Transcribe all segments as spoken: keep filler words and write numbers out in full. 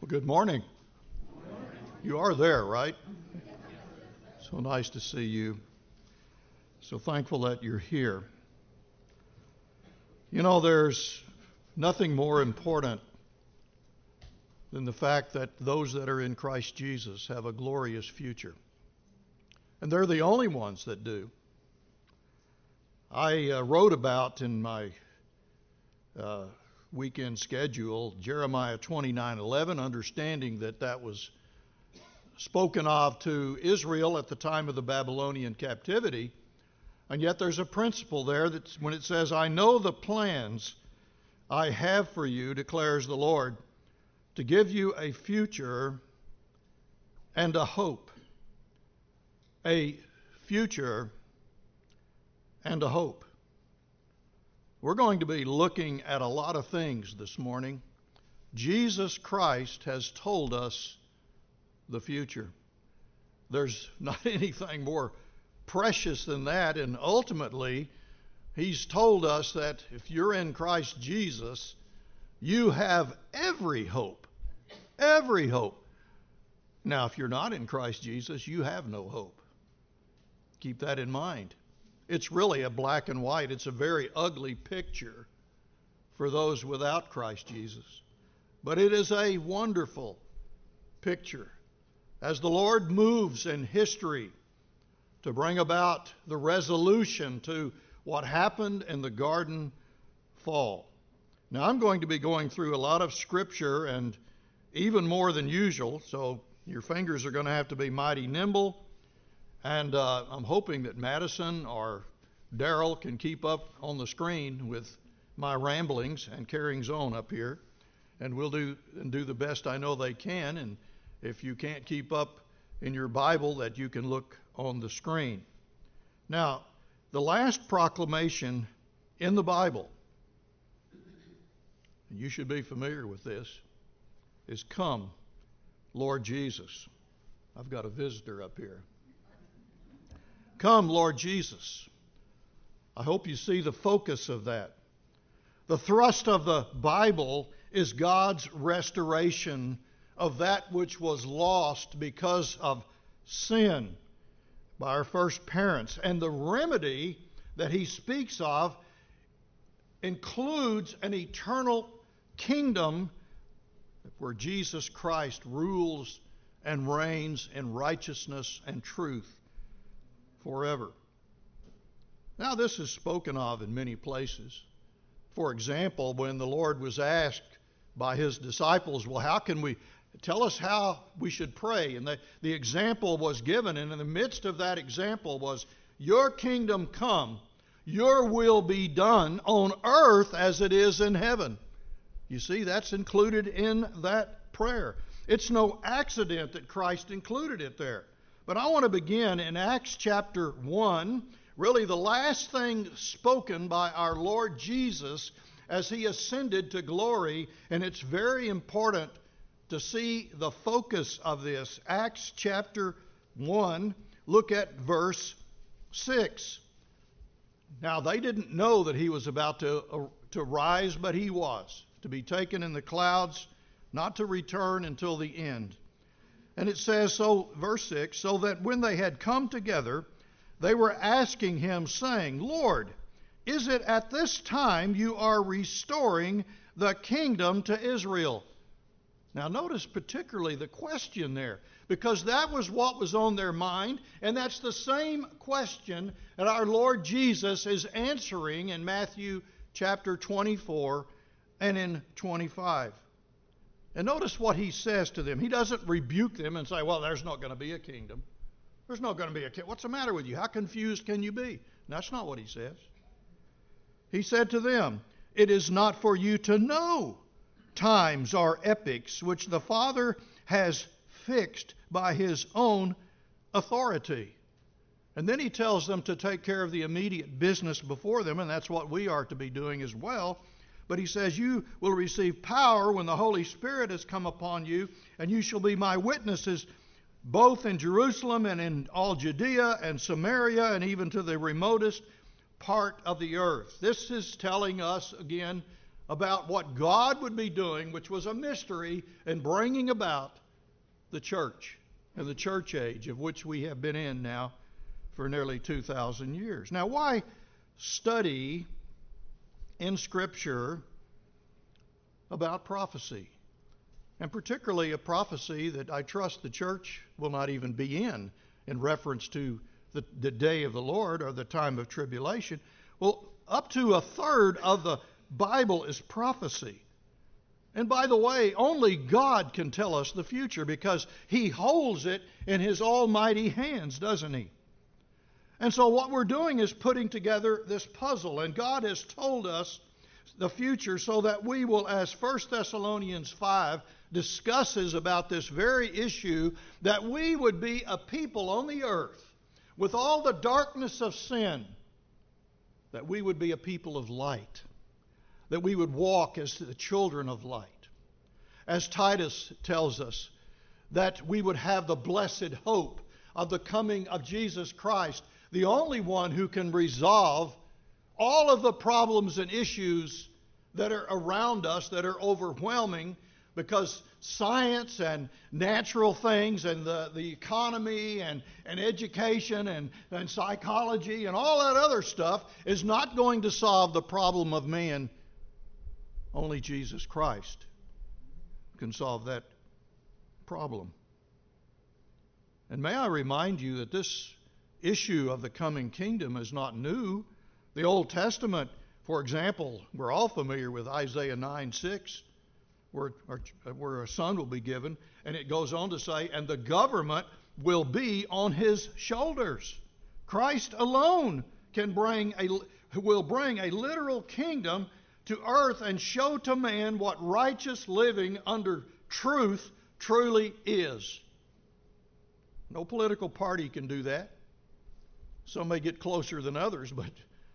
Good morning. You are there, right? So nice to see you. So thankful that you're here. You know, there's nothing more important than the fact that those that are in Christ Jesus have a glorious future. And they're the only ones that do. I uh, wrote about in my uh, weekend schedule Jeremiah twenty-nine eleven, understanding that that was spoken of to Israel at the time of the Babylonian captivity. And yet there's a principle there that when it says, I know the plans I have for you, declares the Lord, to give you a future and a hope. A future and a hope. We're going to be looking at a lot of things this morning. Jesus Christ has told us the future. There's not anything more precious than that, and ultimately, He's told us that if you're in Christ Jesus, you have every hope. Every hope. Now, if you're not in Christ Jesus, you have no hope. Keep that in mind. It's really a black and white. It's a very ugly picture for those without Christ Jesus. But it is a wonderful picture. As the Lord moves in history to bring about the resolution to what happened in the garden fall. Now, I'm going to be going through a lot of scripture and even more than usual, so your fingers are going to have to be mighty nimble. And uh, I'm hoping that Madison or Daryl can keep up on the screen with my ramblings and carryings on up here. And we'll do and do the best I know they can. And if you can't keep up in your Bible, that you can look on the screen. Now, the last proclamation in the Bible, and you should be familiar with this, is "Come, Lord Jesus." I've got a visitor up here. Come, Lord Jesus. I hope you see the focus of that. The thrust of the Bible is God's restoration of that which was lost because of sin by our first parents. And the remedy that He speaks of includes an eternal kingdom where Jesus Christ rules and reigns in righteousness and truth forever. Now, this is spoken of in many places. For example, when the Lord was asked by His disciples, well, how can we, tell us how we should pray? And the, the example was given, and in the midst of that example was, your kingdom come, your will be done on earth as it is in heaven. You see, that's included in that prayer. It's no accident that Christ included it there. But I want to begin in Acts chapter one, really the last thing spoken by our Lord Jesus as He ascended to glory, and it's very important to see the focus of this. Acts chapter one, look at verse six. Now, they didn't know that He was about to, uh, to rise, but He was, to be taken in the clouds, not to return until the end. And it says, so, verse six, so that when they had come together, they were asking Him, saying, Lord, is it at this time you are restoring the kingdom to Israel? Now, notice particularly the question there, because that was what was on their mind, and that's the same question that our Lord Jesus is answering in Matthew chapter twenty-four and in twenty-five. And notice what He says to them. He doesn't rebuke them and say, well, there's not going to be a kingdom. There's not going to be a kingdom. What's the matter with you? How confused can you be? That's not what He says. He said to them, it is not for you to know times or epochs which the Father has fixed by His own authority. And then He tells them to take care of the immediate business before them, and that's what we are to be doing as well. But He says, you will receive power when the Holy Spirit has come upon you, and you shall be my witnesses both in Jerusalem and in all Judea and Samaria and even to the remotest part of the earth. This is telling us, again, about what God would be doing, which was a mystery, in bringing about the church and the church age of which we have been in now for nearly two thousand years. Now, why study in Scripture about prophecy? And particularly a prophecy that I trust the church will not even be in, in reference to the, the day of the Lord or the time of tribulation. Well, up to a third of the Bible is prophecy. And by the way, only God can tell us the future because He holds it in His almighty hands, doesn't He? And so what we're doing is putting together this puzzle. And God has told us the future so that we will, as First Thessalonians five discusses about this very issue, that we would be a people on the earth with all the darkness of sin, that we would be a people of light, that we would walk as the children of light. As Titus tells us, that we would have the blessed hope of the coming of Jesus Christ, the only one who can resolve all of the problems and issues that are around us that are overwhelming, because science and natural things and the, the economy and, and education and, and psychology and all that other stuff is not going to solve the problem of man. Only Jesus Christ can solve that problem. And may I remind you that this issue of the coming kingdom is not new. The Old Testament, for example, we're all familiar with Isaiah nine six, where, where a son will be given, and it goes on to say, and the government will be on his shoulders. Christ alone can bring a, will bring a literal kingdom to earth and show to man what righteous living under truth truly is. No political party can do that. Some may get closer than others, but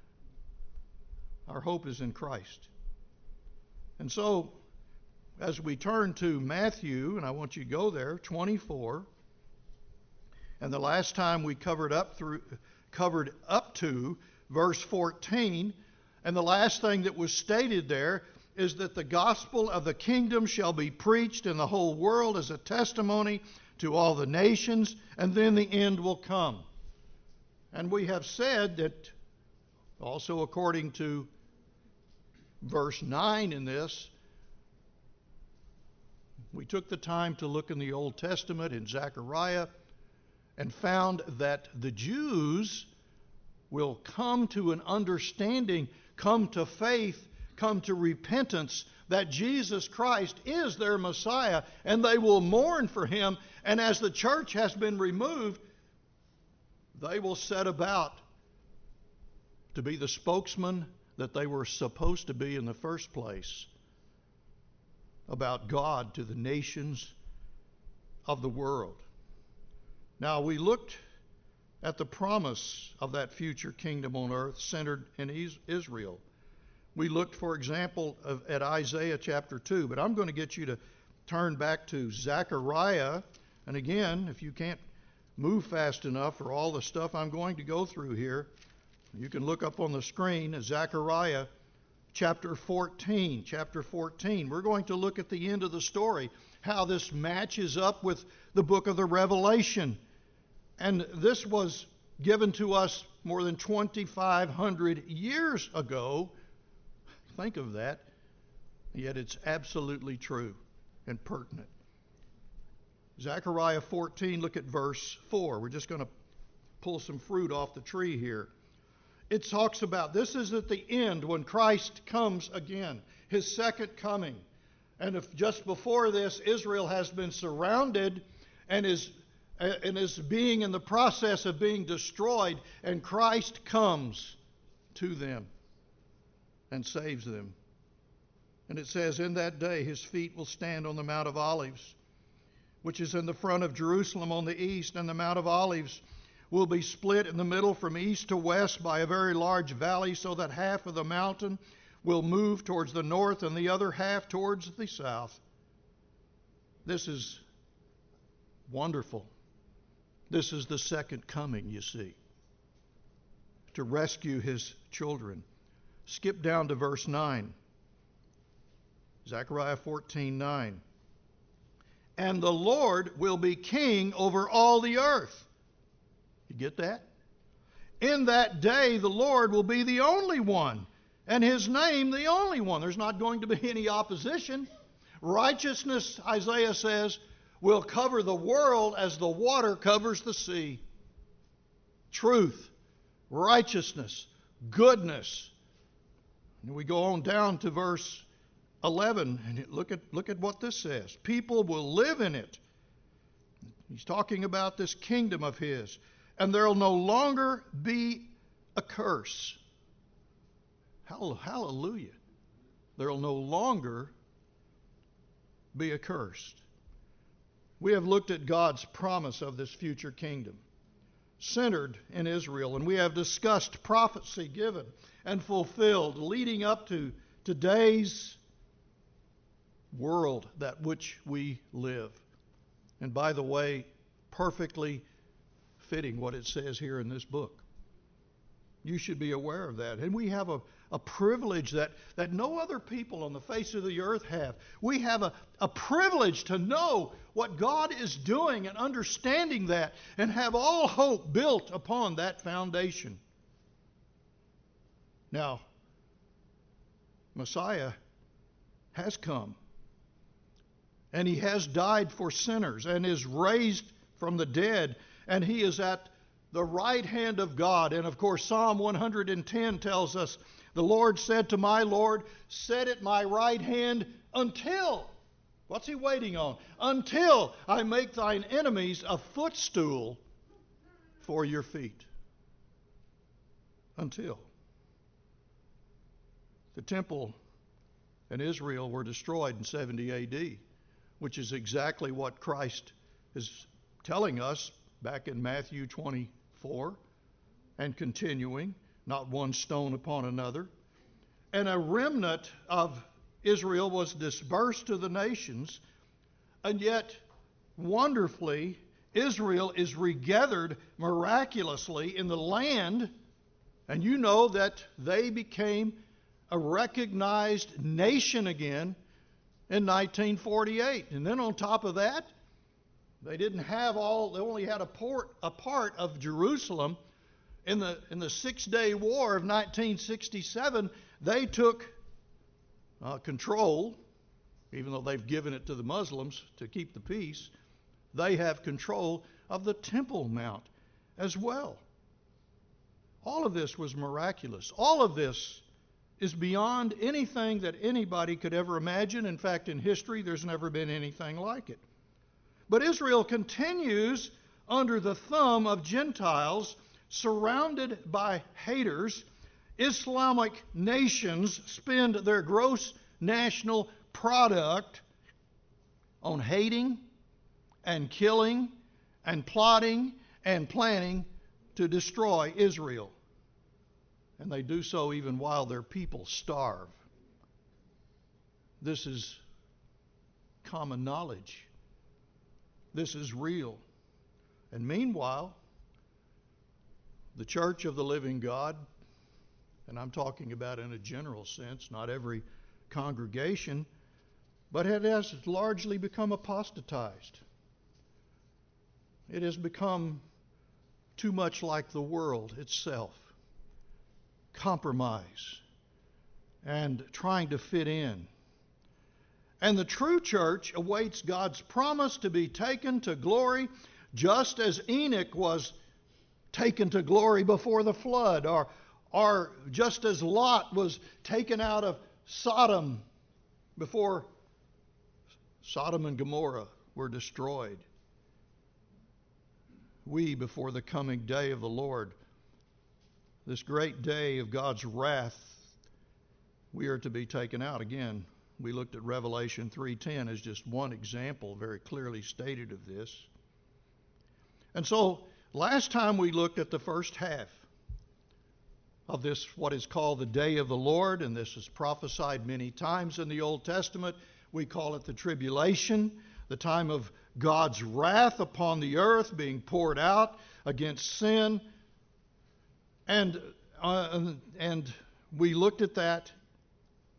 our hope is in Christ. And so, as we turn to Matthew, and I want you to go there, twenty-four, and the last time we covered up through covered up to verse fourteen, and the last thing that was stated there is that the gospel of the kingdom shall be preached in the whole world as a testimony to all the nations, and then the end will come. And we have said that also according to verse nine in this, we took the time to look in the Old Testament in Zechariah and found that the Jews will come to an understanding, come to faith, come to repentance that Jesus Christ is their Messiah, and they will mourn for Him. And as the church has been removed, they will set about to be the spokesman that they were supposed to be in the first place about God to the nations of the world. Now, we looked at the promise of that future kingdom on earth centered in Israel. We looked, for example, at Isaiah chapter two, but I'm going to get you to turn back to Zechariah. And again, if you can't move fast enough for all the stuff I'm going to go through here, you can look up on the screen at Zechariah chapter fourteen. Chapter fourteen. We're going to look at the end of the story, how this matches up with the book of the Revelation. And this was given to us more than twenty-five hundred years ago. Think of that. Yet it's absolutely true and pertinent. Zechariah fourteen, look at verse four. We're just going to pull some fruit off the tree here. It talks about this is at the end when Christ comes again, His second coming. And if just before this, Israel has been surrounded and is and is being in the process of being destroyed, and Christ comes to them and saves them. And it says, in that day His feet will stand on the Mount of Olives, which is in the front of Jerusalem on the east, and the Mount of Olives will be split in the middle from east to west by a very large valley, so that half of the mountain will move towards the north and the other half towards the south. This is wonderful. This is the second coming, you see, to rescue His children. Skip down to verse nine. Zechariah fourteen nine. And the Lord will be king over all the earth. You get that? In that day, the Lord will be the only one, and His name the only one. There's not going to be any opposition. Righteousness, Isaiah says, will cover the world as the water covers the sea. Truth, righteousness, goodness. And we go on down to verse eleven, and look at, look at what this says. People will live in it. He's talking about this kingdom of His. And there will no longer be a curse. Hallelujah. There will no longer be accursed. We have looked at God's promise of this future kingdom, centered in Israel, and we have discussed prophecy given and fulfilled leading up to today's world that which we live. And by the way, perfectly fitting what it says here in this book. You should be aware of that. And we have a, a privilege that, that no other people on the face of the earth have. We have a, a privilege to know what God is doing and understanding that, and have all hope built upon that foundation. Now, Messiah has come, and He has died for sinners, and is raised from the dead, and He is at the right hand of God. And of course, Psalm one hundred ten tells us, the Lord said to my Lord, sit at my right hand until, what's He waiting on? Until I make thine enemies a footstool for your feet. Until. The temple in Israel were destroyed in seventy A D, which is exactly what Christ is telling us back in Matthew twenty-four, and continuing, not one stone upon another. And a remnant of Israel was dispersed to the nations, and yet, wonderfully, Israel is regathered miraculously in the land, and you know that they became a recognized nation again in nineteen forty-eight. And then on top of that, they didn't have all, they only had a, port, a part of Jerusalem. In the, in the Six-Day War of nineteen sixty-seven, they took uh, control, even though they've given it to the Muslims to keep the peace. They have control of the Temple Mount as well. All of this was miraculous. All of this is beyond anything that anybody could ever imagine. In fact, in history, there's never been anything like it. But Israel continues under the thumb of Gentiles, surrounded by haters. Islamic nations spend their gross national product on hating and killing and plotting and planning to destroy Israel. And they do so even while their people starve. This is common knowledge. This is real. And meanwhile, the Church of the Living God, and I'm talking about in a general sense, not every congregation, but it has largely become apostatized. It has become too much like the world itself. Compromise and trying to fit in. And the true church awaits God's promise to be taken to glory, just as Enoch was taken to glory before the flood, or, or just as Lot was taken out of Sodom before Sodom and Gomorrah were destroyed. We, before the coming day of the Lord, this great day of God's wrath, we are to be taken out. Again, we looked at Revelation three ten as just one example, very clearly stated of this. And so, last time we looked at the first half of this, what is called the day of the Lord, and this is prophesied many times in the Old Testament. We call it the tribulation, the time of God's wrath upon the earth being poured out against sin. And, uh, and we looked at that,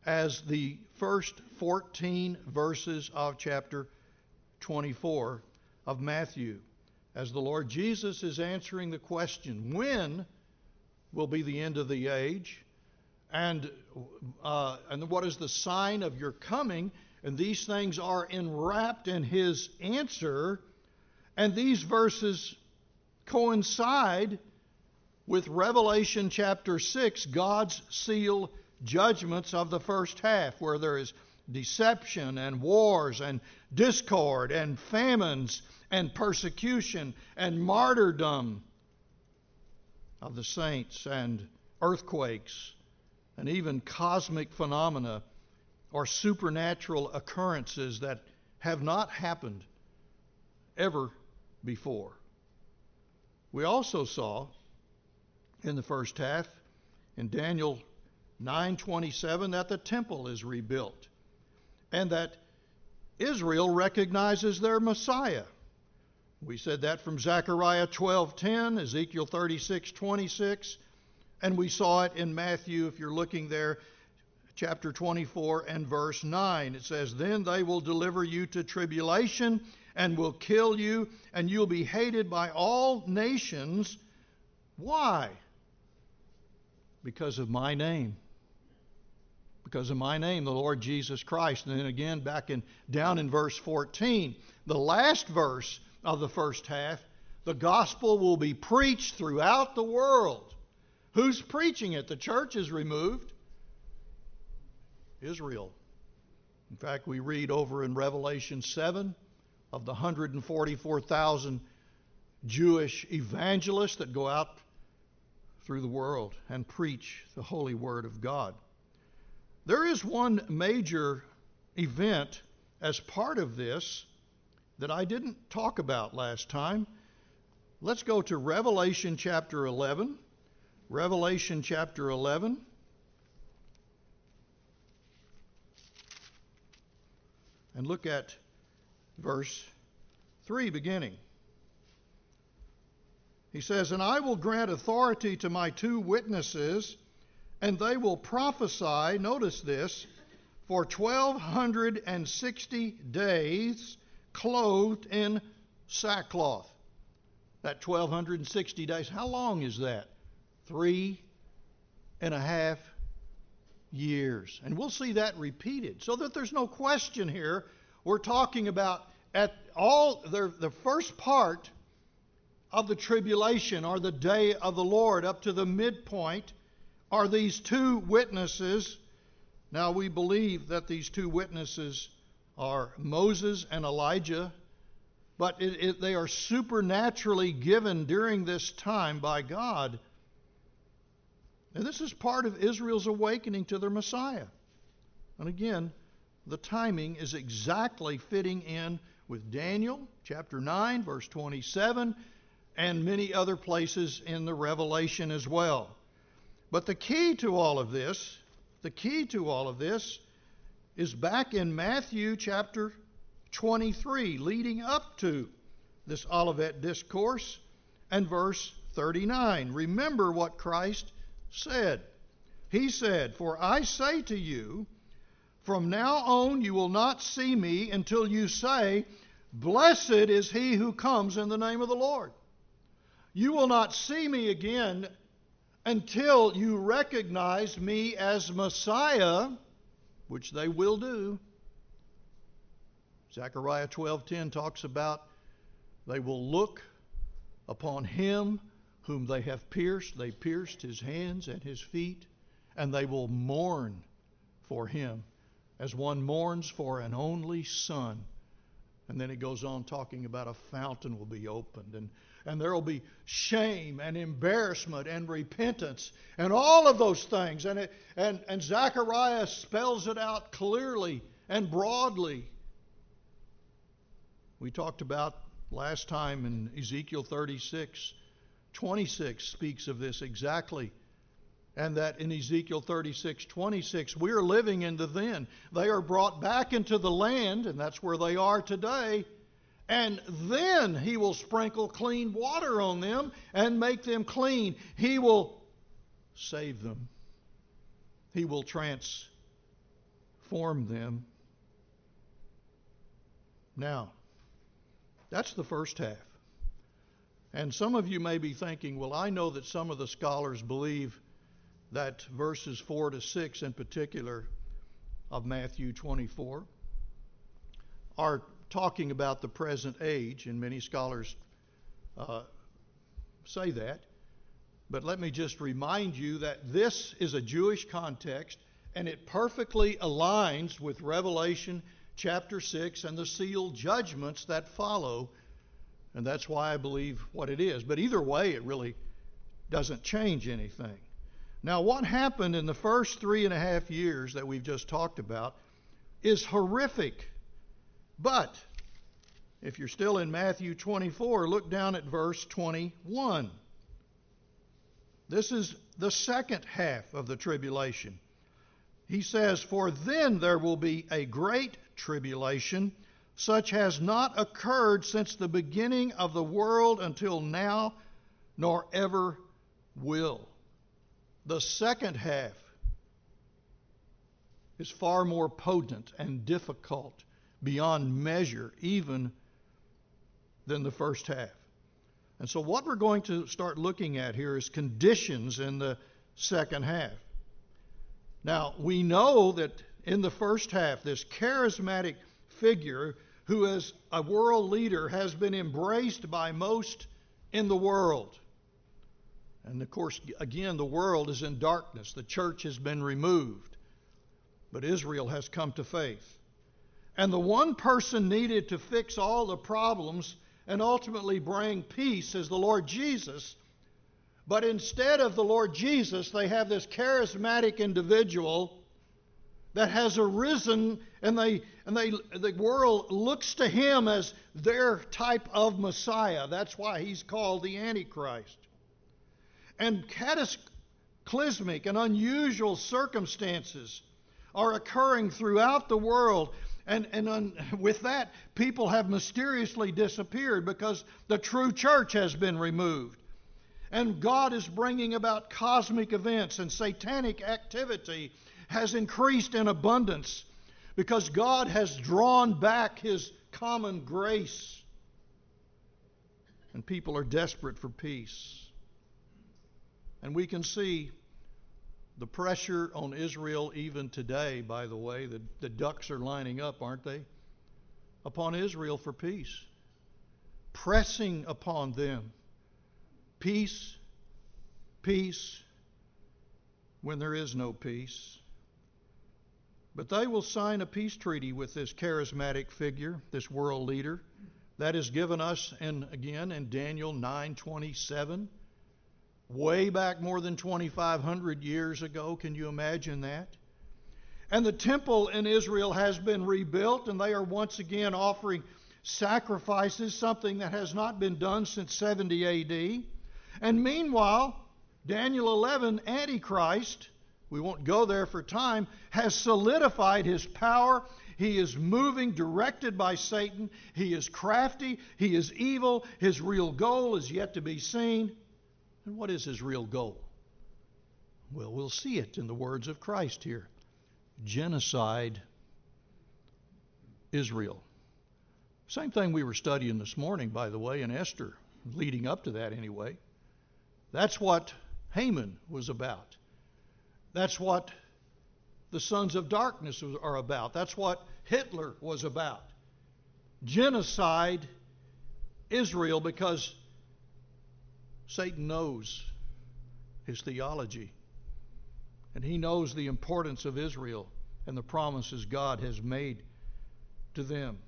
as the first fourteen verses of chapter twenty-four of Matthew, as the Lord Jesus is answering the question, when will be the end of the age? And, uh, and what is the sign of your coming? And these things are enwrapped in his answer. And these verses coincide with Revelation chapter six, God's seal judgments of the first half, where there is deception and wars and discord and famines and persecution and martyrdom of the saints and earthquakes and even cosmic phenomena or supernatural occurrences that have not happened ever before. We also saw in the first half, in Daniel nine twenty-seven, that the temple is rebuilt and that Israel recognizes their Messiah. We said that from Zechariah twelve ten, Ezekiel thirty-six twenty-six, and we saw it in Matthew, if you're looking there, chapter twenty-four and verse nine. It says, "Then they will deliver you to tribulation and will kill you, and you'll be hated by all nations." Why? Because of my name. Because of my name, the Lord Jesus Christ. And then again, back in down in verse fourteen, the last verse of the first half, the gospel will be preached throughout the world. Who's preaching it? The church is removed. Israel. In fact, we read over in Revelation seven of the one hundred forty-four thousand Jewish evangelists that go out through the world and preach the holy word of God. There is one major event as part of this that I didn't talk about last time. Let's go to Revelation chapter eleven. Revelation chapter eleven. And look at verse three beginning. He says, "And I will grant authority to my two witnesses, and they will prophesy," notice this, "for twelve hundred and sixty days, clothed in sackcloth." That twelve hundred and sixty days, how long is that? Three and a half years. And we'll see that repeated, so that there's no question here. We're talking about at all the, the first part of the tribulation, or the day of the Lord, up to the midpoint, are these two witnesses. Now we believe that these two witnesses are Moses and Elijah, but it, it, they are supernaturally given during this time by God. And this is part of Israel's awakening to their Messiah. And again, the timing is exactly fitting in with Daniel chapter nine, verse twenty-seven, and many other places in the Revelation as well. But the key to all of this, the key to all of this is back in Matthew chapter twenty-three, leading up to this Olivet Discourse, and verse thirty-nine. Remember what Christ said. He said, "For I say to you, from now on you will not see me until you say, 'Blessed is he who comes in the name of the Lord.'" You will not see me again until you recognize me as Messiah, which they will do. Zechariah twelve ten talks about they will look upon him whom they have pierced. They pierced his hands and his feet, and they will mourn for him as one mourns for an only son. And then it goes on talking about a fountain will be opened, and, and there will be shame and embarrassment and repentance and all of those things. And, it, and, and Zechariah spells it out clearly and broadly. We talked about last time in Ezekiel thirty-six, twenty-six speaks of this exactly. And that in Ezekiel thirty-six twenty-six, we are living in the then. They are brought back into the land, and that's where they are today. And then he will sprinkle clean water on them and make them clean. He will save them. He will transform formed them. Now, that's the first half. And some of you may be thinking, well, I know that some of the scholars believe that verses four to six in particular of Matthew twenty-four are talking about the present age, and many scholars uh, say that. But let me just remind you that this is a Jewish context, and it perfectly aligns with Revelation chapter six and the sealed judgments that follow. And that's why I believe what it is. But either way, it really doesn't change anything. Now, what happened in the first three and a half years that we've just talked about is horrific. But if you're still in Matthew twenty-four, look down at verse twenty-one. This is the second half of the tribulation. He says, "For then there will be a great tribulation, such has not occurred since the beginning of the world until now, nor ever will." The second half is far more potent and difficult beyond measure, even than the first half. And so what we're going to start looking at here is conditions in the second half. Now, we know that in the first half, this charismatic figure who is a world leader has been embraced by most in the world. And of course, again, the world is in darkness. The church has been removed. But Israel has come to faith. And the one person needed to fix all the problems and ultimately bring peace is the Lord Jesus. But instead of the Lord Jesus, they have this charismatic individual that has arisen, and they and they the world looks to him as their type of Messiah. That's why he's called the Antichrist. And cataclysmic and unusual circumstances are occurring throughout the world. And, and un, with that, people have mysteriously disappeared because the true church has been removed. And God is bringing about cosmic events, and satanic activity has increased in abundance because God has drawn back His common grace. And people are desperate for peace. And we can see the pressure on Israel even today, by the way. The, the ducks are lining up, aren't they? Upon Israel for peace. Pressing upon them. Peace, peace, when there is no peace. But they will sign a peace treaty with this charismatic figure, this world leader. That is given us, in, again, in Daniel nine twenty-seven. Way back more than twenty-five hundred years ago. Can you imagine that? And the temple in Israel has been rebuilt, and they are once again offering sacrifices, something that has not been done since seventy A D. And meanwhile, Daniel eleven, Antichrist, we won't go there for time, has solidified his power. He is moving, directed by Satan. He is crafty. He is evil. His real goal is yet to be seen. And what is his real goal? Well, we'll see it in the words of Christ here. Genocide Israel. Same thing we were studying this morning, by the way, in Esther, leading up to that anyway. That's what Haman was about. That's what the sons of darkness are about. That's what Hitler was about. Genocide Israel, because Satan knows his theology, and he knows the importance of Israel and the promises God has made to them.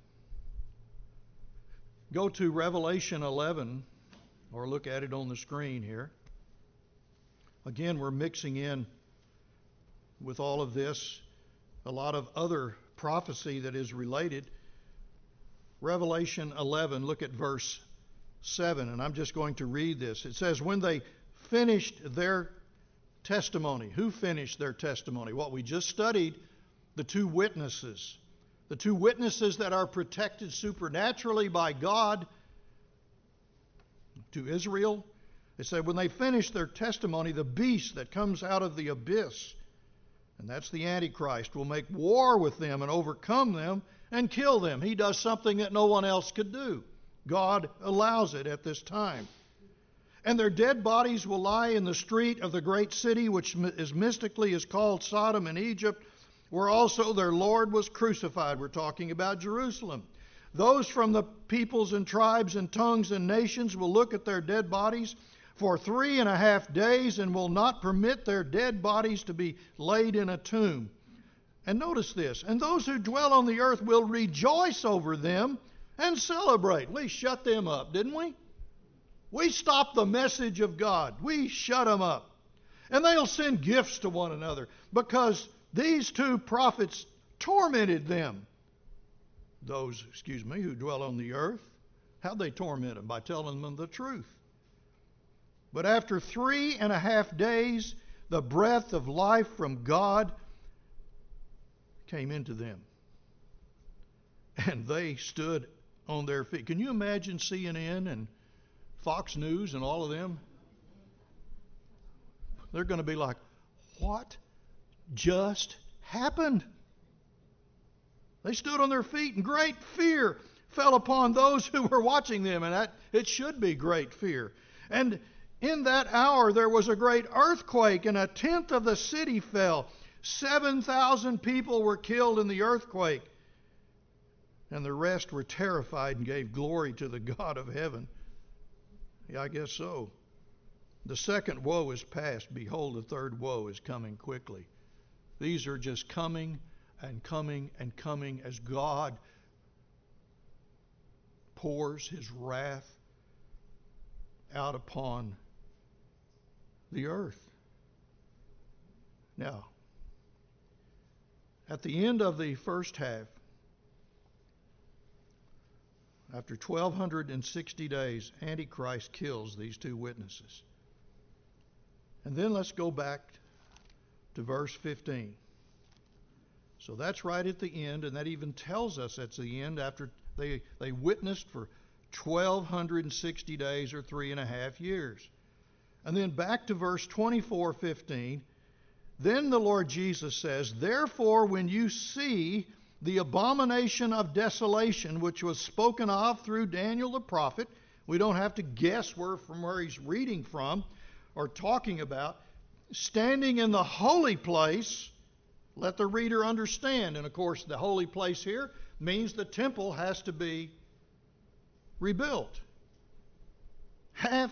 Go to Revelation eleven, or look at it on the screen here. Again, we're mixing in with all of this a lot of other prophecy that is related. Revelation eleven, look at verse seven, and I'm just going to read this. It says, when they finished their testimony. Who finished their testimony? What we just studied, the two witnesses. The two witnesses that are protected supernaturally by God to Israel. They said when they finished their testimony, the beast that comes out of the abyss and that's the Antichrist, will make war with them and overcome them and kill them. He does something that no one else could do. God allows it at this time. And their dead bodies will lie in the street of the great city, which is mystically is called Sodom in Egypt, where also their Lord was crucified. We're talking about Jerusalem. Those from the peoples and tribes and tongues and nations will look at their dead bodies for three and a half days and will not permit their dead bodies to be laid in a tomb. And notice this, and those who dwell on the earth will rejoice over them and celebrate. We shut them up, didn't we? We stopped the message of God. We shut them up. And they'll send gifts to one another because these two prophets tormented them. Those, excuse me, who dwell on the earth. How'd they torment them? By telling them the truth. But after three and a half days, the breath of life from God came into them. And they stood on their feet. Can you imagine C N N and Fox News and all of them? They're going to be like, what just happened? They stood on their feet and great fear fell upon those who were watching them. And that it should be great fear. And in that hour there was a great earthquake, and a tenth of the city fell. Seven thousand people were killed in the earthquake. And the rest were terrified and gave glory to the God of heaven. Yeah, I guess so. The second woe is past. Behold, the third woe is coming quickly. These are just coming and coming and coming as God pours His wrath out upon the earth. Now, at the end of the first half, after twelve sixty days, Antichrist kills these two witnesses. And then let's go back to verse fifteen. So that's right at the end, and that even tells us that's the end after they, they witnessed for twelve sixty days or three and a half years. And then back to verse twenty-four fifteen. Then the Lord Jesus says, therefore, when you see the abomination of desolation, which was spoken of through Daniel the prophet, we don't have to guess where from where he's reading from or talking about, standing in the holy place, let the reader understand. And of course, the holy place here means the temple has to be rebuilt. Half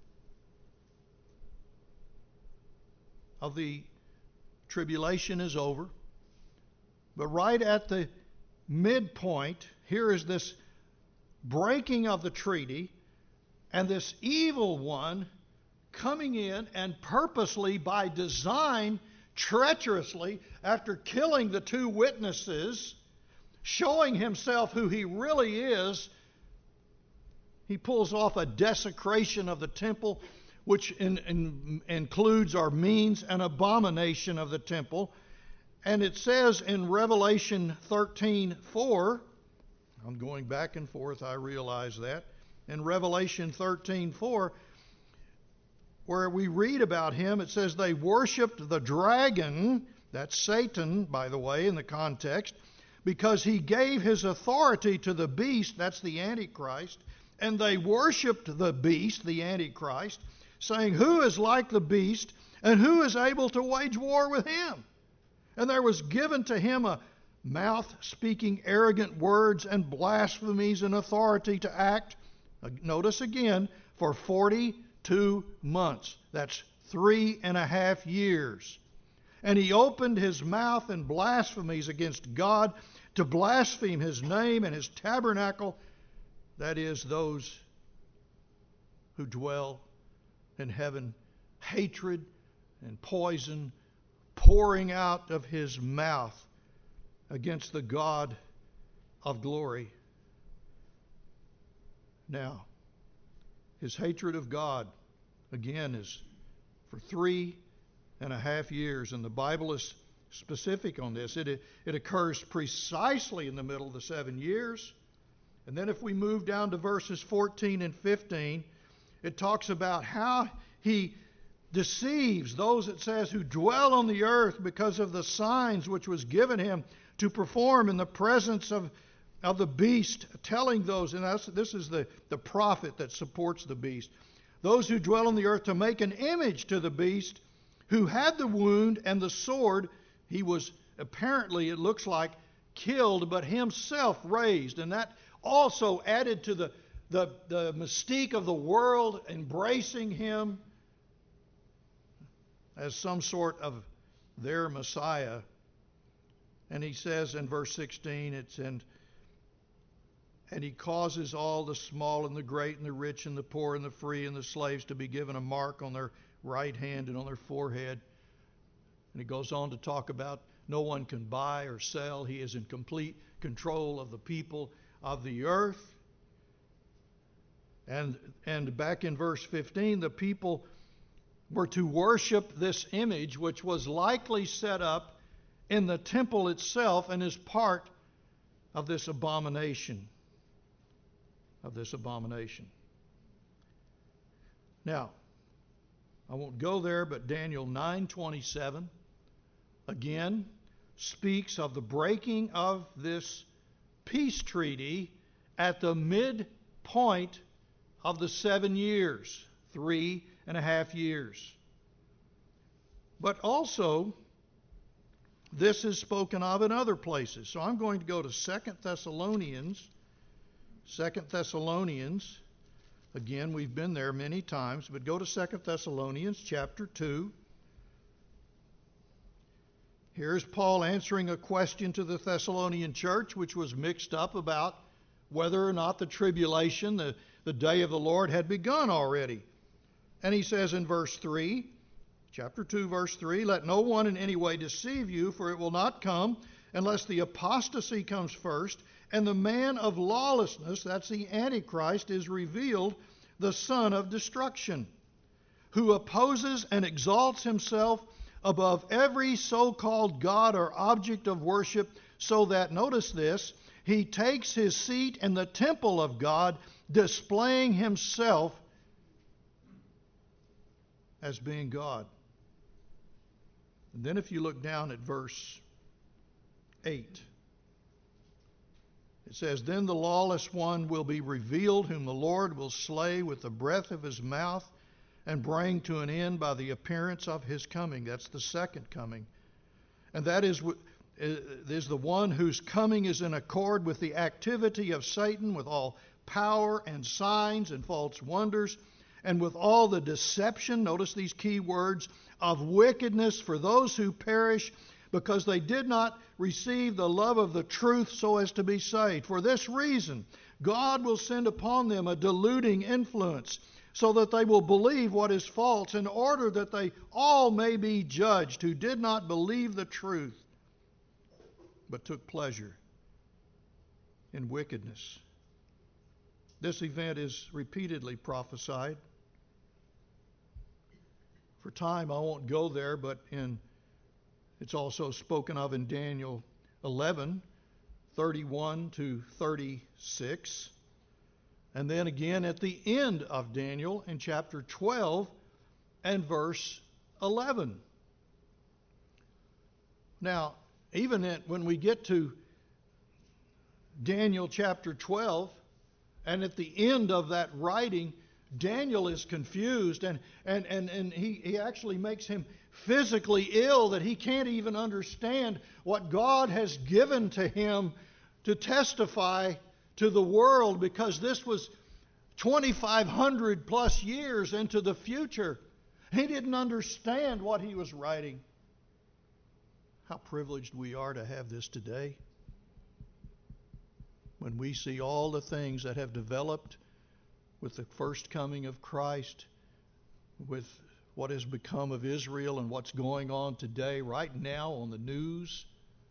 of the tribulation is over. But right at the midpoint, here is this breaking of the treaty, and this evil one coming in and purposely, by design, treacherously, after killing the two witnesses, showing himself who he really is, he pulls off a desecration of the temple, which in, in, includes or means an abomination of the temple. And it says in Revelation thirteen four, I'm going back and forth, I realize that. In Revelation thirteen four, where we read about him, it says they worshipped the dragon, that's Satan, by the way, in the context, because he gave his authority to the beast, that's the Antichrist, and they worshipped the beast, the Antichrist, saying, who is like the beast, and who is able to wage war with him? And there was given to him a mouth speaking arrogant words and blasphemies and authority to act, notice again, for forty-two months. That's three and a half years. And he opened his mouth in blasphemies against God, to blaspheme his name and his tabernacle, that is, those who dwell in heaven, hatred and poison pouring out of his mouth against the God of glory. Now, his hatred of God, again, is for three and a half years, and the Bible is specific on this. It, it occurs precisely in the middle of the seven years. And then if we move down to verses fourteen and fifteen, it talks about how he deceives those, it says, who dwell on the earth because of the signs which was given him to perform in the presence of, of the beast, telling those, and that's, this is the, the prophet that supports the beast, those who dwell on the earth to make an image to the beast who had the wound and the sword. He was apparently, it looks like, killed, but himself raised. And that also added to the, the, the mystique of the world embracing him as some sort of their Messiah. And he says in verse sixteen, it's and and he causes all the small and the great and the rich and the poor and the free and the slaves to be given a mark on their right hand and on their forehead. And he goes on to talk about no one can buy or sell. He is in complete control of the people of the earth. And and back in verse fifteen, the people were to worship this image, which was likely set up in the temple itself and is part of this abomination. Of this abomination. Now, I won't go there, but Daniel nine twenty-seven again speaks of the breaking of this peace treaty at the midpoint of the seven years, three and a half years. But also, this is spoken of in other places. So I'm going to go to Second Thessalonians. Second Thessalonians. Again, we've been there many times, but go to Second Thessalonians chapter two. Here's Paul answering a question to the Thessalonian church, which was mixed up about whether or not the tribulation, the, the day of the Lord, had begun already. And he says in verse three, chapter two, verse three, let no one in any way deceive you, for it will not come unless the apostasy comes first, and the man of lawlessness, that's the Antichrist, is revealed, the son of destruction, who opposes and exalts himself above every so-called God or object of worship, so that, notice this, he takes his seat in the temple of God, displaying himself as being God. And then if you look down at verse eight, it says, then the lawless one will be revealed, whom the Lord will slay with the breath of his mouth and bring to an end by the appearance of his coming. That's the second coming. And that is, is the one whose coming is in accord with the activity of Satan, with all power and signs and false wonders, and with all the deception, notice these key words, of wickedness for those who perish, because they did not receive the love of the truth so as to be saved. For this reason, God will send upon them a deluding influence, so that they will believe what is false, in order that they all may be judged, who did not believe the truth, but took pleasure in wickedness. This event is repeatedly prophesied. For time, I won't go there, but in it's also spoken of in Daniel eleven, thirty-one to thirty-six. And then again at the end of Daniel in chapter twelve and verse eleven. Now, even at, when we get to Daniel chapter twelve, and at the end of that writing, Daniel is confused, and, and, and, and he, he actually makes him physically ill, that he can't even understand what God has given to him to testify to the world, because this was twenty-five hundred plus years into the future. He didn't understand what he was writing. How privileged we are to have this today, when we see all the things that have developed with the first coming of Christ, with what has become of Israel and what's going on today, right now on the news,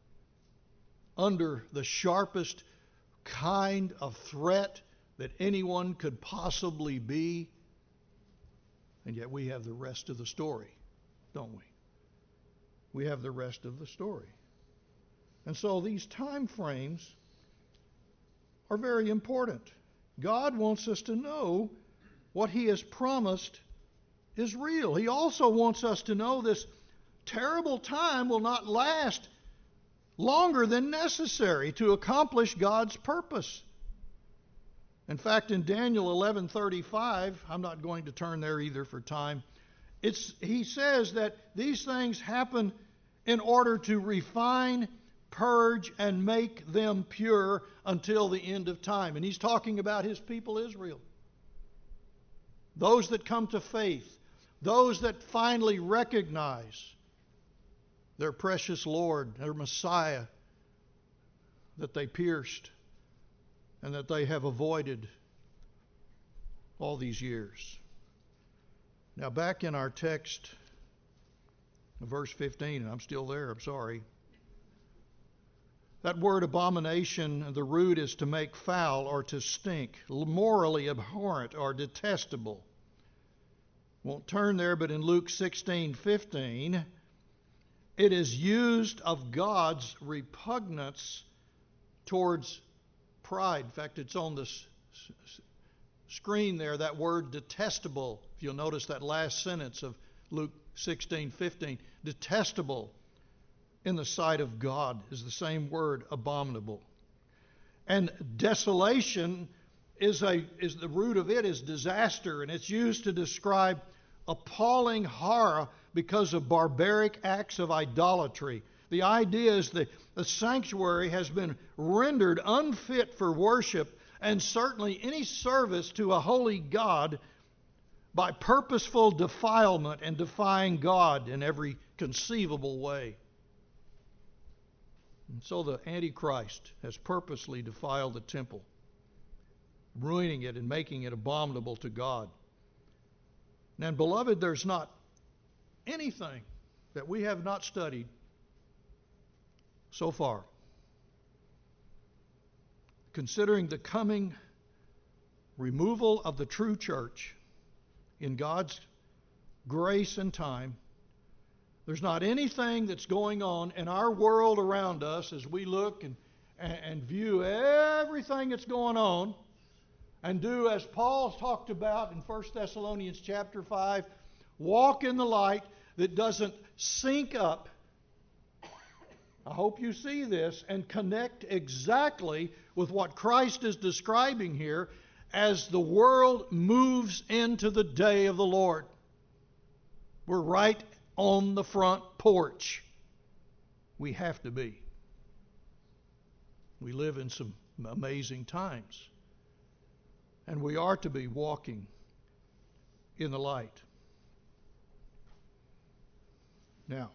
under the sharpest kind of threat that anyone could possibly be. And yet we have the rest of the story, don't we? We have the rest of the story. And so these time frames are very important. God wants us to know what He has promised is real. He also wants us to know this terrible time will not last longer than necessary to accomplish God's purpose. In fact, in Daniel eleven thirty-five, I'm not going to turn there either for time, it's, he says that these things happen in order to refine, purge, and make them pure until the end of time. And he's talking about his people Israel. Those that come to faith, those that finally recognize their precious Lord, their Messiah, that they pierced and that they have avoided all these years. Now back in our text, verse fifteen, and I'm still there, I'm sorry. That word abomination, the root is to make foul or to stink, morally abhorrent or detestable. Won't turn there, but in Luke sixteen fifteen, it is used of God's repugnance towards pride. In fact, it's on the s- s- screen there, that word detestable. If you'll notice that last sentence of Luke sixteen fifteen, detestable in the sight of God is the same word, abominable. And desolation is a is the root of it is disaster, and it's used to describe appalling horror because of barbaric acts of idolatry. The idea is that the sanctuary has been rendered unfit for worship and certainly any service to a holy God by purposeful defilement and defying God in every conceivable way. And so the Antichrist has purposely defiled the temple, ruining it and making it abominable to God. And beloved, there's not anything that we have not studied so far considering the coming removal of the true church in God's grace and time. There's not anything that's going on in our world around us as we look and, and, and view everything that's going on and do as Paul talked about in First Thessalonians chapter five, walk in the light that doesn't sync up. I hope you see this and connect exactly with what Christ is describing here as the world moves into the day of the Lord. We're right on the front porch. We have to be. We live in some amazing times. And we are to be walking in the light. Now,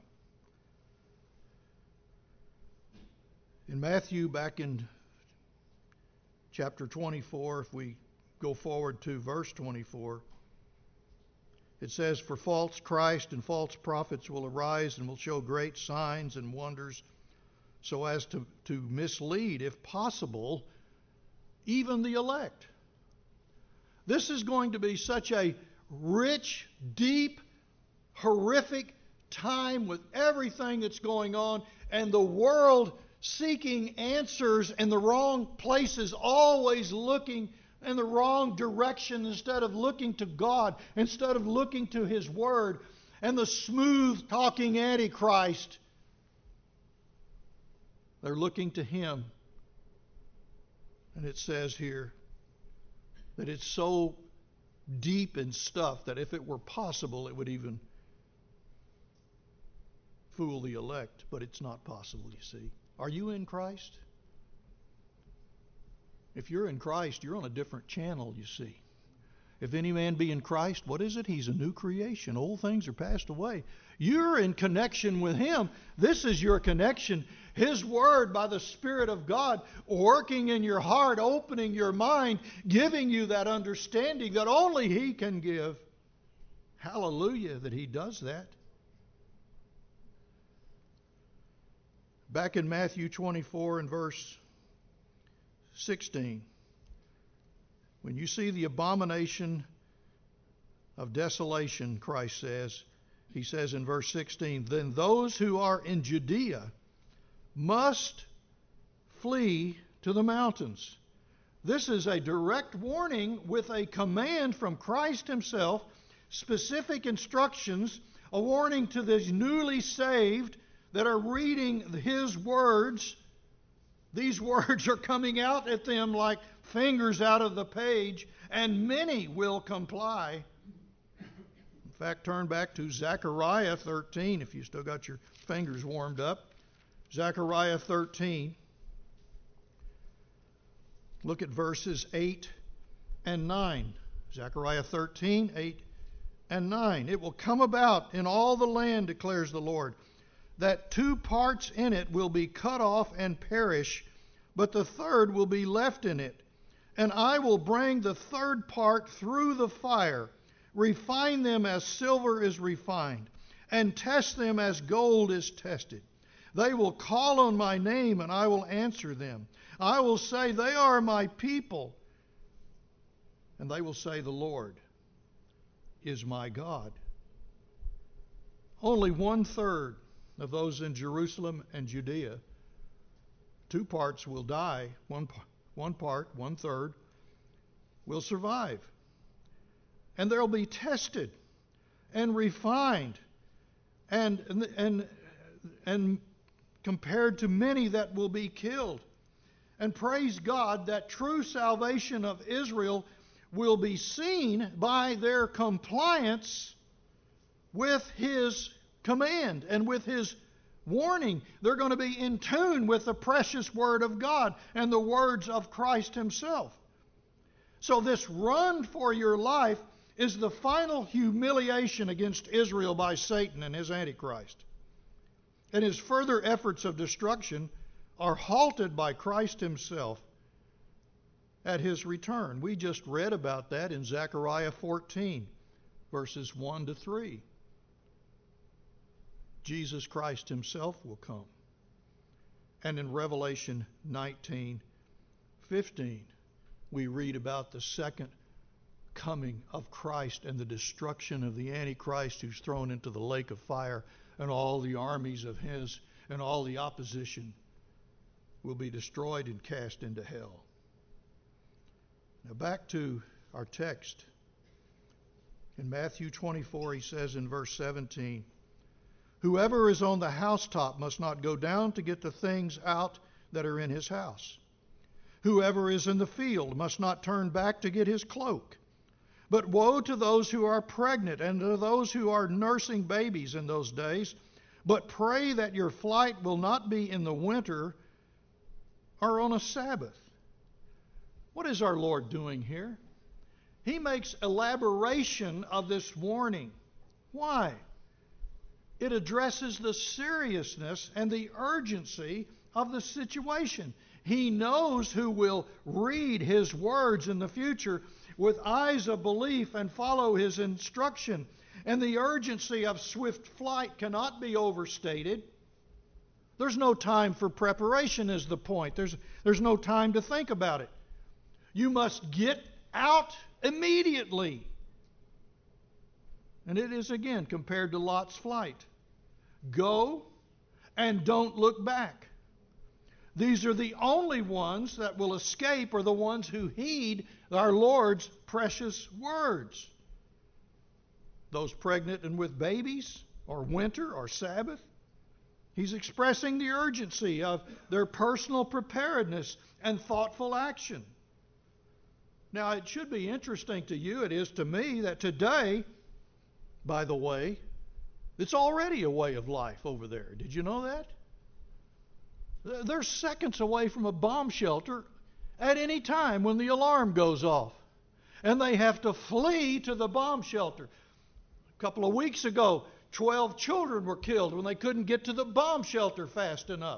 in Matthew, back in chapter twenty-four, if we go forward to verse twenty-four, it says, "For false Christ and false prophets will arise and will show great signs and wonders, so as to, to mislead, if possible, even the elect." This is going to be such a rich, deep, horrific time with everything that's going on, and the world seeking answers in the wrong places, always looking in the wrong direction instead of looking to God, instead of looking to His Word, and the smooth-talking Antichrist. They're looking to him. And it says here that it's so deep in stuff that if it were possible, it would even fool the elect. But it's not possible, you see. Are you in Christ? If you're in Christ, you're on a different channel, you see. If any man be in Christ, what is it? He's a new creation. Old things are passed away. You're in connection with Him. This is your connection. His Word by the Spirit of God working in your heart, opening your mind, giving you that understanding that only He can give. Hallelujah that He does that. Back in Matthew twenty-four and verse sixteen. When you see the abomination of desolation, Christ says, He says in verse sixteen, "Then those who are in Judea must flee to the mountains." This is a direct warning with a command from Christ Himself specific instructions, a warning to these newly saved that are reading His words. These words are coming out at them like fingers out of the page, and many will comply. In fact, turn back to Zechariah thirteen if you still got your fingers warmed up. Zechariah thirteen. Look at verses eight and nine. Zechariah thirteen, eight and nine. It will come about in all the land, declares the Lord, that two parts in it will be cut off and perish, but the third will be left in it. And I will bring the third part through the fire, refine them as silver is refined, and test them as gold is tested. They will call on my name, and I will answer them. I will say, they are my people. And they will say, the Lord is my God. Only one third of those in Jerusalem and Judea, two parts will die. One, one part, one third, will survive. And they'll be tested and refined and, and, and, and compared to many that will be killed. And praise God that true salvation of Israel will be seen by their compliance with His command and with His warning. They're going to be in tune with the precious Word of God and the words of Christ Himself. So this run for your life is the final humiliation against Israel by Satan and his Antichrist. And his further efforts of destruction are halted by Christ Himself at His return. We just read about that in Zechariah fourteen, verses one to three. Jesus Christ Himself will come. And in Revelation nineteen, fifteen, we read about the second coming of Christ and the destruction of the Antichrist, who's thrown into the lake of fire, and all the armies of his and all the opposition will be destroyed and cast into hell. Now back to our text. In Matthew twenty-four, He says in verse seventeen, whoever is on the housetop must not go down to get the things out that are in his house. Whoever is in the field must not turn back to get his cloak. But woe to those who are pregnant and to those who are nursing babies in those days. But pray that your flight will not be in the winter or on a Sabbath. What is our Lord doing here? He makes elaboration of this warning. Why? It addresses the seriousness and the urgency of the situation. He knows who will read His words in the future with eyes of belief and follow His instruction. And the urgency of swift flight cannot be overstated. There's no time for preparation is the point. There's, there's no time to think about it. You must get out immediately. And it is again compared to Lot's flight. Go and don't look back. These are the only ones that will escape, are the ones who heed our Lord's precious words. Those pregnant and with babies, or winter, or Sabbath. He's expressing the urgency of their personal preparedness and thoughtful action. Now, it should be interesting to you, it is to me, that today, by the way, it's already a way of life over there. Did you know that? They're seconds away from a bomb shelter at any time when the alarm goes off. And they have to flee to the bomb shelter. A couple of weeks ago, twelve children were killed when they couldn't get to the bomb shelter fast enough.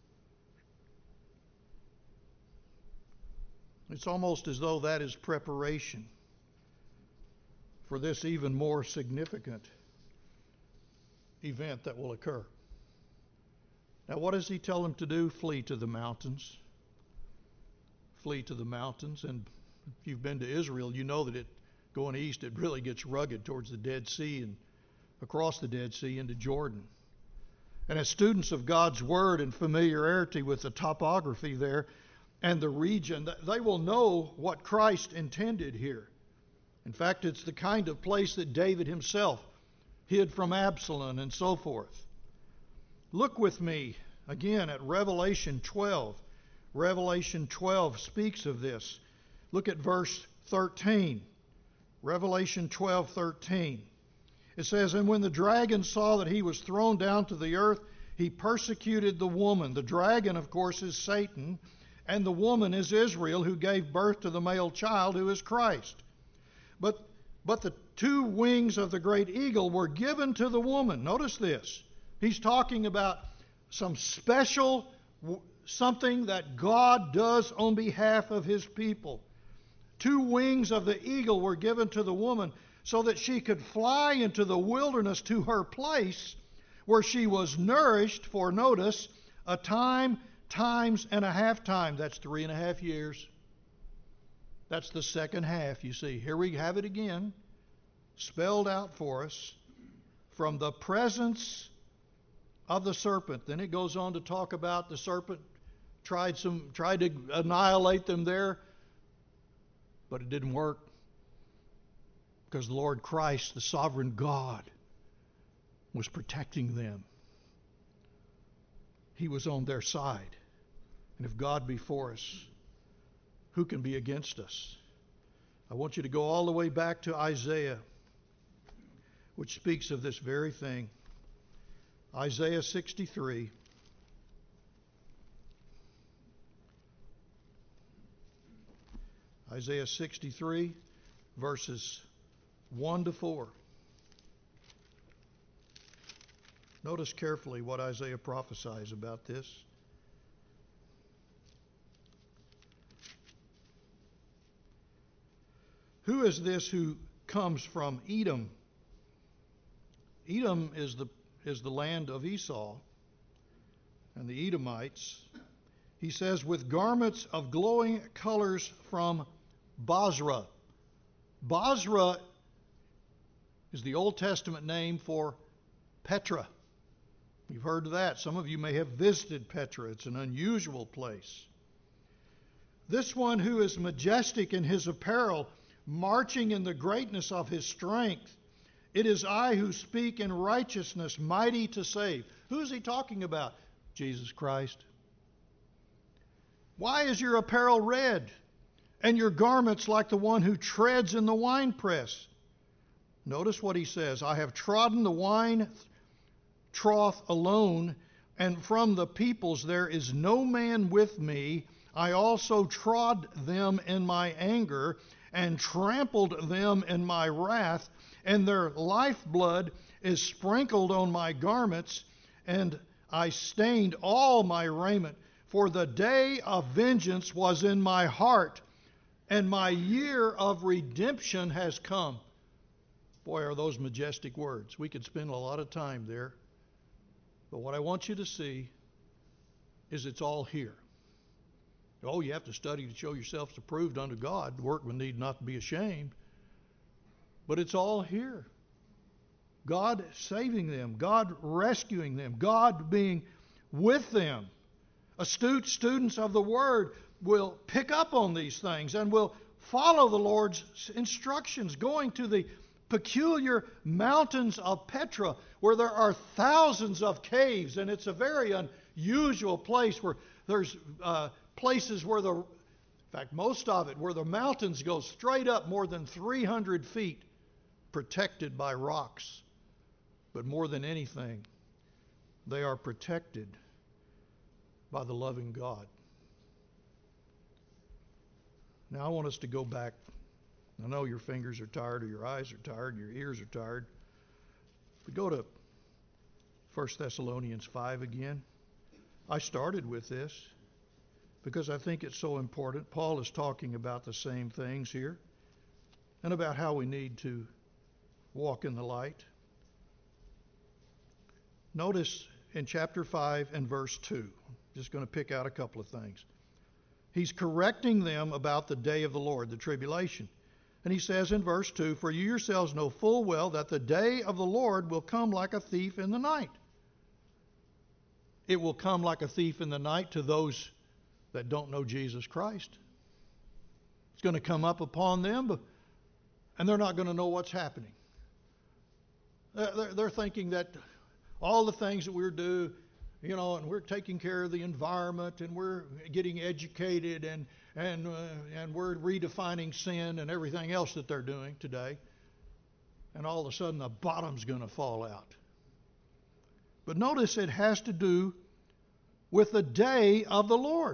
It's almost as though that is preparation for this even more significant event that will occur. Now, what does He tell them to do? Flee to the mountains. Flee to the mountains. And if you've been to Israel, you know that it going east, it really gets rugged towards the Dead Sea and across the Dead Sea into Jordan. And as students of God's Word and familiarity with the topography there and the region, they will know what Christ intended here. In fact, it's the kind of place that David himself hid from Absalom and so forth. Look with me again at Revelation twelve. Revelation twelve speaks of this. Look at verse thirteen. Revelation twelve thirteen. It says, "And when the dragon saw that he was thrown down to the earth, he persecuted the woman." The dragon, of course, is Satan, and the woman is Israel, who gave birth to the male child, who is Christ. But, but the two wings of the great eagle were given to the woman. Notice this. He's talking about some special something that God does on behalf of His people. Two wings of the eagle were given to the woman so that she could fly into the wilderness to her place where she was nourished for, notice, a time, times, and a half time. That's three and a half years. That's the second half, you see. Here we have it again, spelled out for us. From the presence of the serpent. Then it goes on to talk about the serpent tried some tried to annihilate them there, but it didn't work, because the Lord Christ, the sovereign God, was protecting them. He was on their side. And if God be for us, who can be against us? I want you to go all the way back to Isaiah, which speaks of this very thing. Isaiah sixty-three. Isaiah sixty-three, verses one to four. Notice carefully what Isaiah prophesies about this. Who is this who comes from Edom? Edom is the is the land of Esau and the Edomites. He says, with garments of glowing colors from Bozrah. Bozrah is the Old Testament name for Petra. You've heard of that. Some of you may have visited Petra. It's an unusual place. This one who is majestic in his apparel, marching in the greatness of his strength. It is I who speak in righteousness, mighty to save. Who is he talking about? Jesus Christ. Why is your apparel red, and your garments like the one who treads in the winepress? Notice what he says. I have trodden the wine trough alone, and from the peoples there is no man with me. I also trod them in my anger, and trampled them in my wrath, and their lifeblood is sprinkled on my garments, and I stained all my raiment. For the day of vengeance was in my heart, and my year of redemption has come. Boy, are those majestic words. We could spend a lot of time there. But what I want you to see is it's all here. Oh, you have to study to show yourselves approved unto God. The workman need not be ashamed. But it's all here. God saving them, God rescuing them, God being with them. Astute students of the Word will pick up on these things and will follow the Lord's instructions, going to the peculiar mountains of Petra, where there are thousands of caves, and it's a very unusual place where there's uh, places where the, in fact, most of it, where the mountains go straight up more than three hundred feet, protected by rocks. But more than anything, they are protected by the loving God. Now I want us to go back. I know your fingers are tired, or your eyes are tired, your ears are tired. If we go to First Thessalonians five again. I started with this because I think it's so important. Paul is talking about the same things here and about how we need to walk in the light. Notice in chapter five and verse two, just going to pick out a couple of things. He's correcting them about the day of the Lord, the tribulation. And he says in verse two, for you yourselves know full well that the day of the Lord will come like a thief in the night. It will come like a thief in the night to those that don't know Jesus Christ. It's going to come up upon them and they're not going to know what's happening. They're, they're thinking that all the things that we're doing, you know, and we're taking care of the environment, and we're getting educated, and and uh, and we're redefining sin and everything else that they're doing today. And all of a sudden, the bottom's going to fall out. But notice it has to do with the day of the Lord.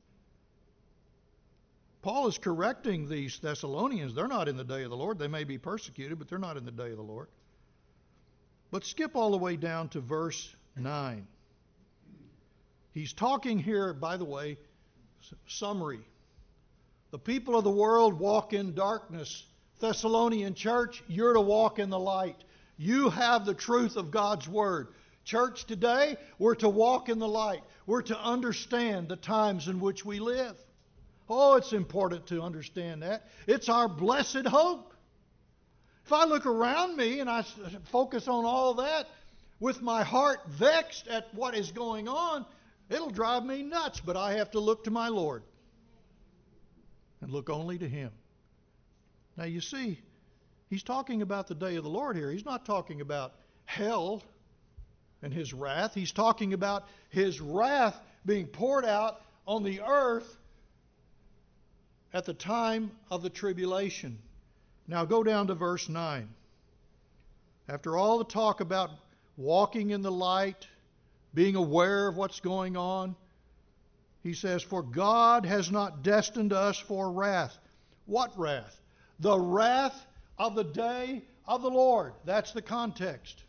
Paul is correcting these Thessalonians. They're not in the day of the Lord. They may be persecuted, but they're not in the day of the Lord. But skip all the way down to verse nine. He's talking here, by the way, summary. The people of the world walk in darkness. Thessalonian church, you're to walk in the light. You have the truth of God's Word. Church today, we're to walk in the light. We're to understand the times in which we live. Oh, it's important to understand that. It's our blessed hope. If I look around me and I focus on all that with my heart vexed at what is going on, it'll drive me nuts. But I have to look to my Lord and look only to Him. Now you see, he's talking about the day of the Lord here. He's not talking about hell and His wrath. He's talking about His wrath being poured out on the earth at the time of the tribulation. Now go down to verse nine. After all the talk about walking in the light, being aware of what's going on, he says, "For God has not destined us for wrath." What wrath? The wrath of the day of the Lord. That's the context.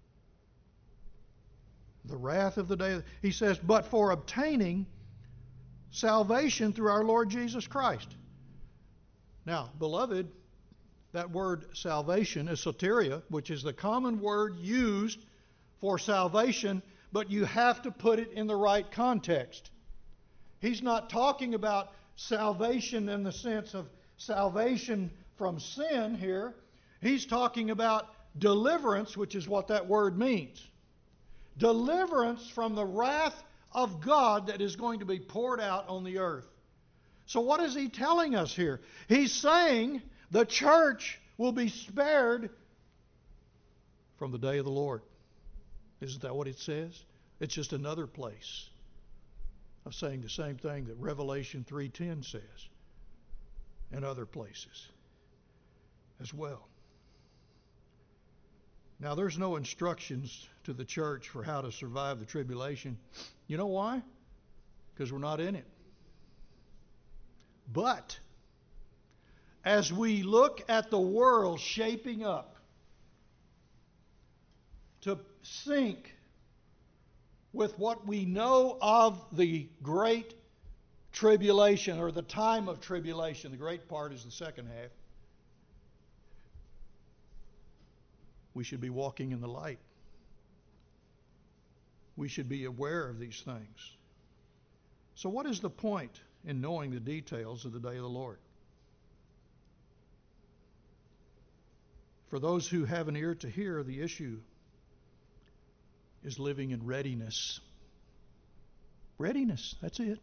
The wrath of the day. He says, "But for obtaining salvation through our Lord Jesus Christ." Now, beloved, that word salvation is soteria, which is the common word used for salvation, but you have to put it in the right context. He's not talking about salvation in the sense of salvation from sin here. He's talking about deliverance, which is what that word means. Deliverance from the wrath of God that is going to be poured out on the earth. So what is he telling us here? He's saying the church will be spared from the day of the Lord. Isn't that what it says? It's just another place of saying the same thing that Revelation three ten says, and other places as well. Now, there's no instructions to the church for how to survive the tribulation. You know why? Because we're not in it. But as we look at the world shaping up to sync with what we know of the great tribulation, or the time of tribulation, the great part is the second half, we should be walking in the light. We should be aware of these things. So what is the point in knowing the details of the day of the Lord? For those who have an ear to hear, the issue is living in readiness. Readiness, that's it.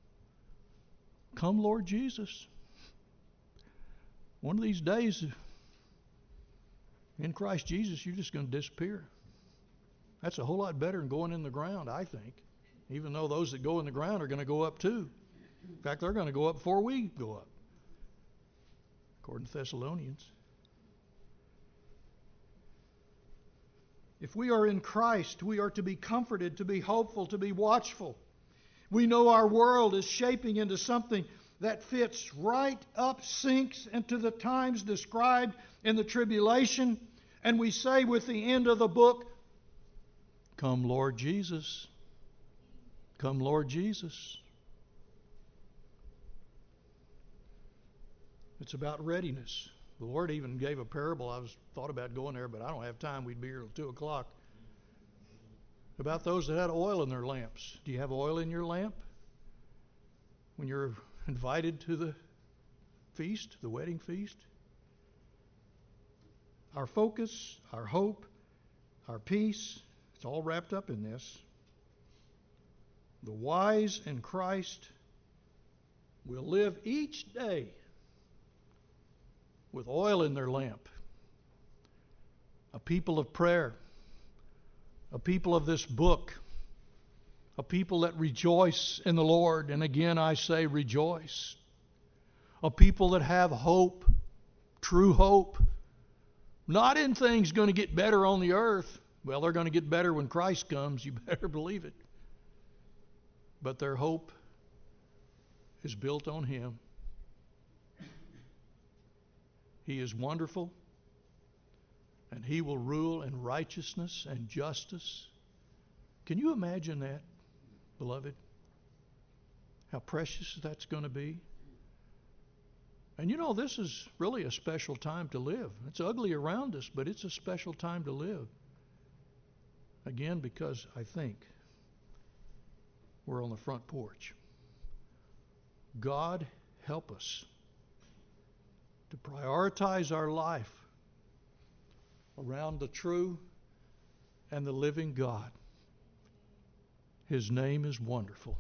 Come, Lord Jesus. One of these days, in Christ Jesus, you're just going to disappear. That's a whole lot better than going in the ground, I think. Even though those that go in the ground are going to go up too. In fact, they're going to go up before we go up, according to Thessalonians. If we are in Christ, we are to be comforted, to be hopeful, to be watchful. We know our world is shaping into something that fits right up, sinks into the times described in the tribulation. And we say with the end of the book, "Come, Lord Jesus. Come, Lord Jesus." It's about readiness. The Lord even gave a parable. I was thought about going there, but I don't have time. We'd be here till two o'clock. About those that had oil in their lamps. Do you have oil in your lamp when you're invited to the feast, the wedding feast? Our focus, our hope, our peace, it's all wrapped up in this. The wise in Christ will live each day with oil in their lamp, a people of prayer, a people of this book, a people that rejoice in the Lord. And again, I say rejoice. A people that have hope, true hope, not in things going to get better on the earth. Well, they're going to get better when Christ comes. You better believe it. But their hope is built on Him. He is wonderful, and He will rule in righteousness and justice. Can you imagine that, beloved? How precious that's going to be? And you know, this is really a special time to live. It's ugly around us, but it's a special time to live. Again, because I think we're on the front porch. God help us to prioritize our life around the true and the living God. His name is wonderful.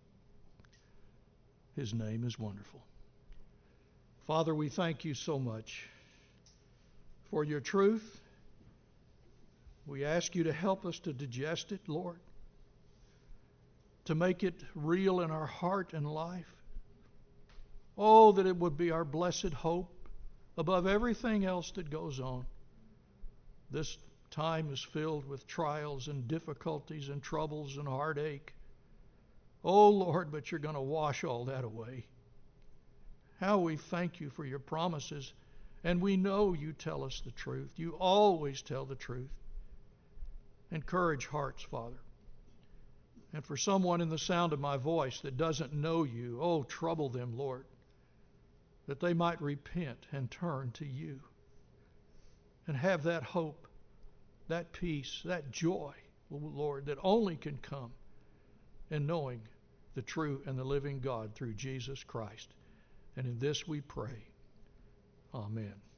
His name is wonderful. Father, we thank you so much for your truth. We ask you to help us to digest it, Lord, to make it real in our heart and life. Oh, that it would be our blessed hope above everything else that goes on. This time is filled with trials and difficulties and troubles and heartache. Oh, Lord, but you're going to wash all that away. How we thank you for your promises, and we know you tell us the truth. You always tell the truth. Encourage hearts, Father. And for someone in the sound of my voice that doesn't know you, oh, trouble them, Lord, that they might repent and turn to you and have that hope, that peace, that joy, Lord, that only can come in knowing the true and the living God through Jesus Christ. And in this we pray. Amen.